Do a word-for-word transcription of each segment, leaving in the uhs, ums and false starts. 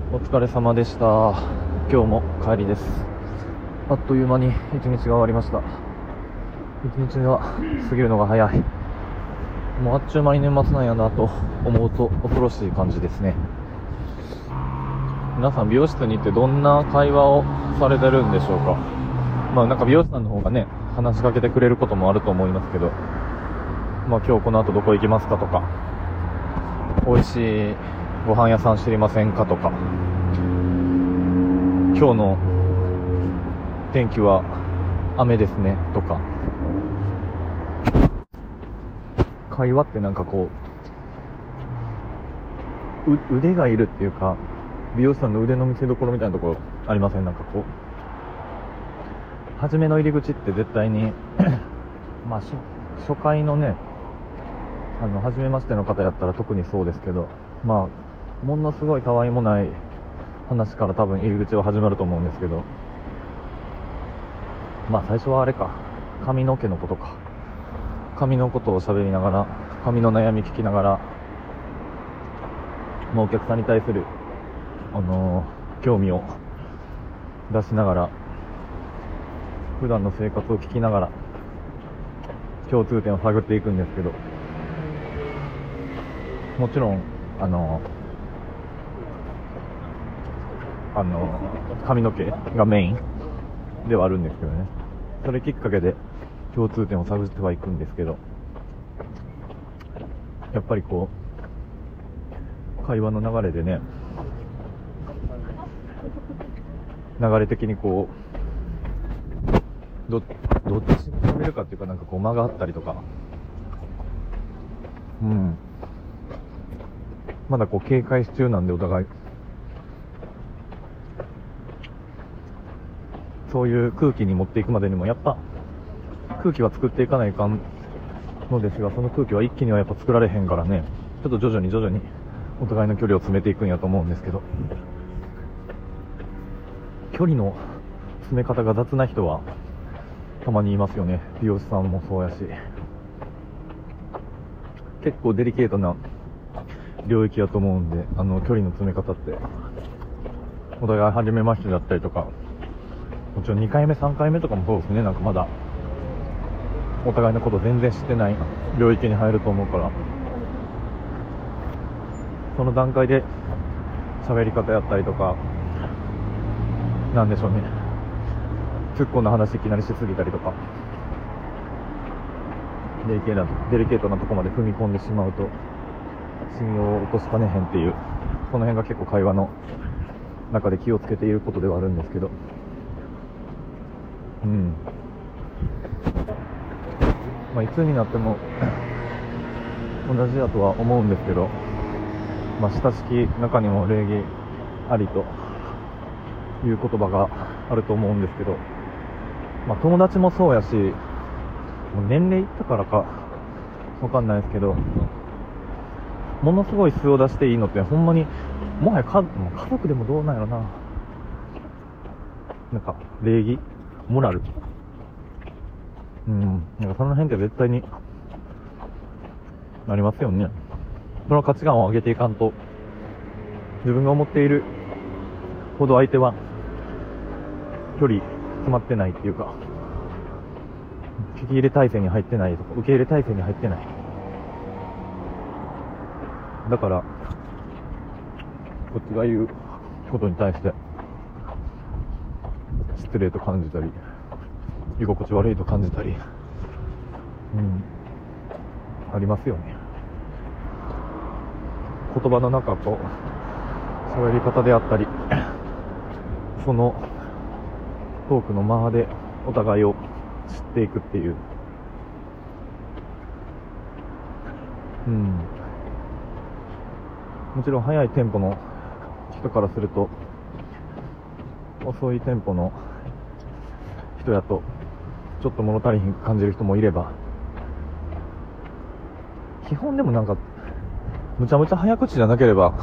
お疲れ様でした。今日も帰りです。あっという間に一日が終わりました。一日が過ぎるのが早い。もうあっちゅう間に年末なんやなと思うと恐ろしい感じですね。皆さん美容室に行ってどんな会話をされてるんでしょうか。まあなんか美容師さんの方がね話しかけてくれることもあると思いますけど、まあ今日この後どこ行きますかとか、美味しいご飯屋さん知りませんかとか、今日の天気は雨ですねとか、会話ってなんかこう、う腕がいるっていうか、美容師さんの腕の見せ所みたいなところありません？なんかこう初めの入り口って絶対にまあ 初, 初回のねあの初めましての方やったら特にそうですけど、まあものすごいたわいもない話から多分入り口は始まると思うんですけど、まあ最初はあれか、髪の毛のことか、髪のことを喋りながら、髪の悩み聞きながら、もうお客さんに対するあのー、興味を出しながら、普段の生活を聞きながら共通点を探っていくんですけど、もちろんあのーあの髪の毛がメインではあるんですけどね、それきっかけで共通点を探ってはいくんですけど、やっぱりこう会話の流れでね、流れ的にこう ど, どっちに喋るかっていうか、なんかこう間があったりとか、うんまだこう警戒中なんで、お互いそういう空気に持っていくまでにもやっぱ空気は作っていかないかんのですが、その空気は一気にはやっぱ作られへんからね、ちょっと徐々に徐々にお互いの距離を詰めていくんやと思うんですけど、距離の詰め方が雑な人はたまにいますよね。美容師さんもそうやし、結構デリケートな領域やと思うんで、あの距離の詰め方ってお互い初めましてだったりとか、もちろんにかいめさんかいめとかもそうですね、なんかまだお互いのこと全然知ってない領域に入ると思うから、その段階で喋り方やったりとか、なんでしょうね、突っ込んだ話いきなりしすぎたりとか、デリケートな、デリケートなとこまで踏み込んでしまうと信用を落としかねへんっていう、この辺が結構会話の中で気をつけていることではあるんですけど、うんまあいつになっても同じだとは思うんですけど、まあ親しき中にも礼儀ありという言葉があると思うんですけど、まあ友達もそうやし、もう年齢いったからかわかんないですけど、ものすごい素を出していいのってほんまにもはや家家族でもどうなんやろな、なんか礼儀モラル、うんなんかその辺って絶対になりますよね。その価値観を上げていかんと、自分が思っているほど相手は距離詰まってないっていうか、聞き入れ体制に入ってないとか、受け入れ体制に入ってない。だからこっちが言うことに対して失礼と感じたり、居心地悪いと感じたり、うんありますよね。言葉の中と喋り方であったり、そのトークの間でお互いを知っていくっていう、うんもちろん速いテンポの人からすると、遅いテンポの人やとちょっと物足りひん感じる人もいれば、基本でもなんかむちゃむちゃ早口じゃなければ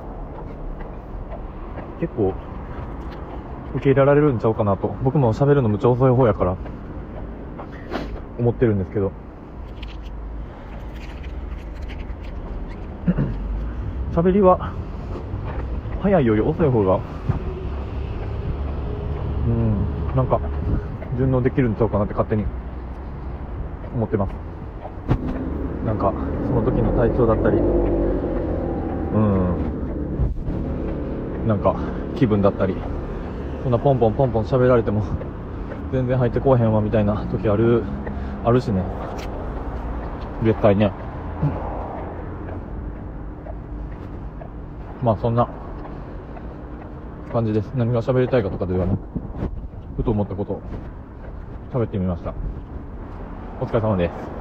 結構受け入れられるんちゃうかなと、僕も喋るのむちゃ遅い方やから思ってるんですけど、喋りは早いより遅い方がうんなんか順応できるんちゃうかなって勝手に思ってます。なんかその時の体調だったりうんなんか気分だったり、そんなポンポンポンポン喋られても全然入ってこうへんわみたいな時あるあるしね、絶対ね。まあそんな感じです。何が喋りたいかとかではね、ふと思ったことを喋ってみました。お疲れ様です。